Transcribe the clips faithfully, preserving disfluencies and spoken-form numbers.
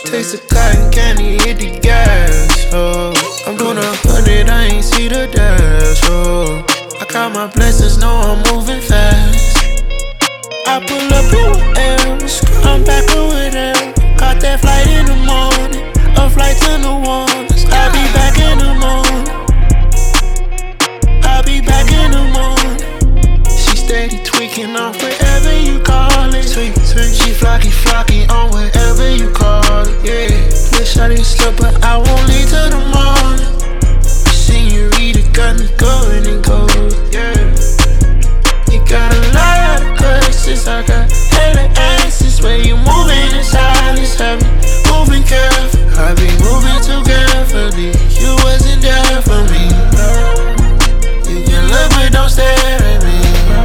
Taste the cotton candy, hit the gas, oh. I'm doing a hundred, I ain't see the dash, oh. I count my blessings, know I'm moving fast. I pull up in M's, I'm back over there. Caught that flight in the morning, a flight to New Orleans. I'll be back in the morning. I'll be back in the morning. She steady tweaking on wherever you call it. Tweak, tweak. She flocky, flocky on wherever you call it. Yeah, wish I didn't sleep, but I won't leave till the morning. Senorita got me going and going. Yeah, you got a lot of questions, I got hella answers. Where you moving in silence, I be moving careful. I be moving too carefully. You wasn't there for me. You can look but don't stare at me.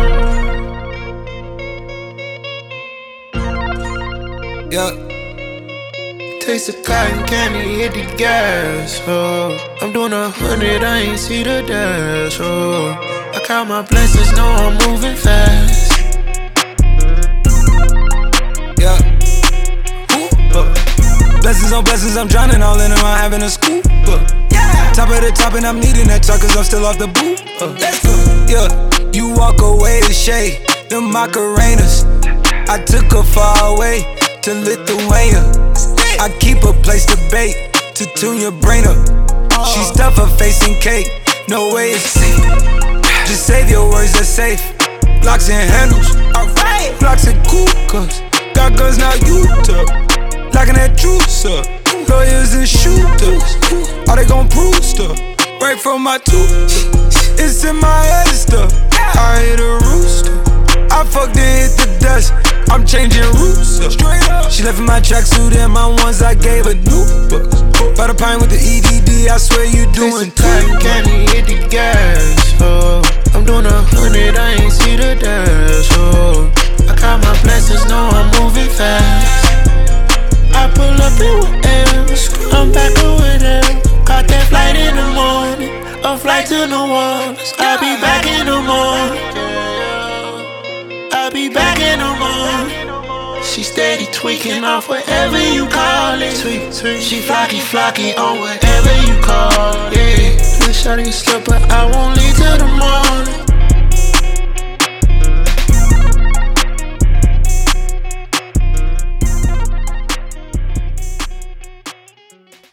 Yeah. Taste the cotton candy, hit the gas, oh. I'm doing a hundred, I ain't see the dash, oh. I count my blessings, know I'm moving fast. Yeah. Ooh, uh. Blessings on blessings, I'm drowning all in them, I'm having a scoop. Uh. Yeah. Top of the top and I'm needing that truck cause I'm still off the boot. Uh. Let's go. Yeah, you walk away to shade, them Macarenas. I took her far away to Lithuania. I keep a place to bake, to tune your brain up. She stuff her face in cake, no way it's safe. Just save your words, they're safe. Locks and handles, alright. Blocks and cool cups, got guns now you took. Locking that juice up, lawyers and shooters. Are they gon' prove stuff? Right from my tooth, it's in my head stuff. I hit a rooster, I fucked and hit the dust. I'm changing roots up. She left in my tracksuit and my ones I gave her new books. By the pine with the E D D, I swear you doing too much. Candy, hit the gas, oh. I'm doing a hundred, I ain't see the dash, oh. I count my blessings, know I'm moving fast. I pull up in M's, I'm back over there. Caught that flight in the morning, a flight to New Orleans. I'll be back in the morning. I'll be back in the morning. She steady tweaking off whatever you call it. Tweak, tweak. She flocky, flocky on whatever you call it. Yeah. Wish I didn't sleep, but I won't leave till the morning.